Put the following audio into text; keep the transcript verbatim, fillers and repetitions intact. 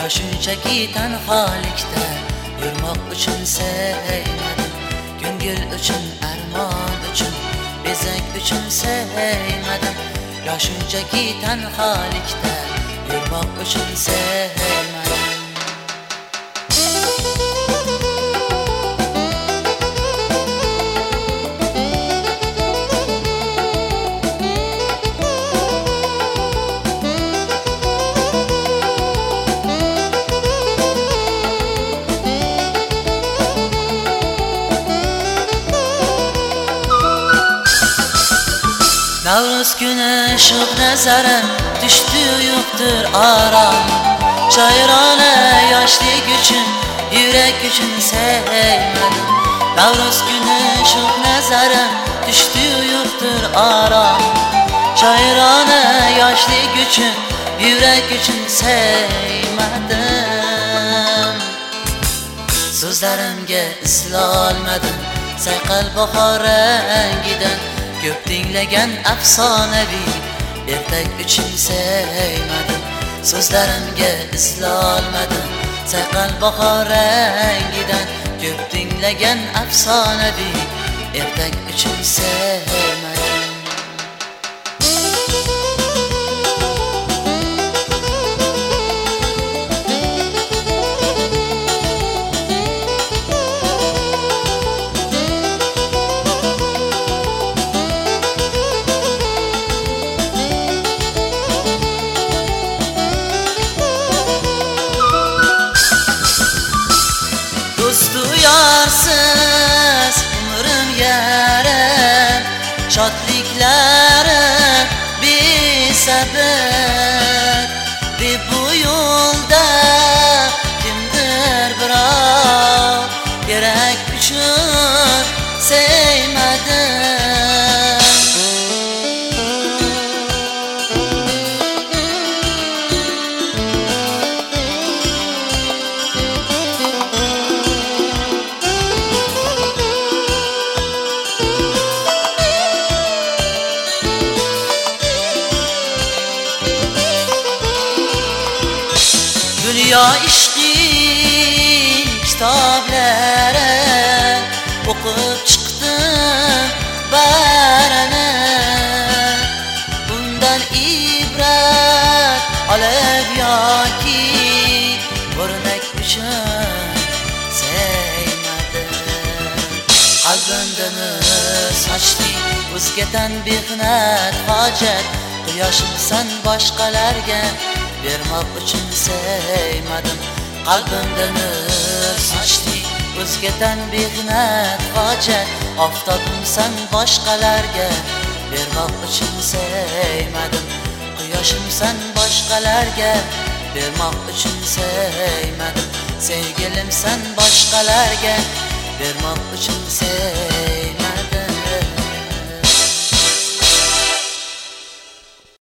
shunchaki tanholikda yurmoq uchun sevmadim. Ko'ngil uchun, armon uchun, bezak uchun sevmadim. Yo shunchaki tanholikda yurmoq uchun sevmadim. Navruz günü şuq nazarim düştü yoktur aram. Şairane yaşlık üçün, yürek üçün sevmedim. Navruz günü şuq nazarim düştü yoktur aram. Şairane yaşlık üçün, yürek üçün sevmedim. Sözlerimge islolmadim, sayqal bahor rengidan. Köp dinlegen afsonaviy ertak uchun sevmadim. So'zlarimga islolmadim, sayqal bahor rangidan. Köp dinlegen afsonaviy ertak uchun sevmadim. Duyarsız umrim yarım, şadlıklarım bir sebep. Ve bu yolda kimdir birov, gerek üçün sevmedim. Dünya işqin kitobları o'qib chiqdim barani. Bundan ibrat olib yoki o'rnak uchun sevmadim. Qalbimda nur sochdi o'zgadan mehnat hojat. Quyoshimsan boshqalarga bermoq uchun sevmadim. Qalbimda nur sochdi o'zgadan mehnat hojat. Oftobimsan boshqalarga bermoq uchun sevmadim. Quyoshimsan boshqalarga bermoq uchun sevmadim. Sevgilimsan boshqalarga bermoq uchun sevmadim.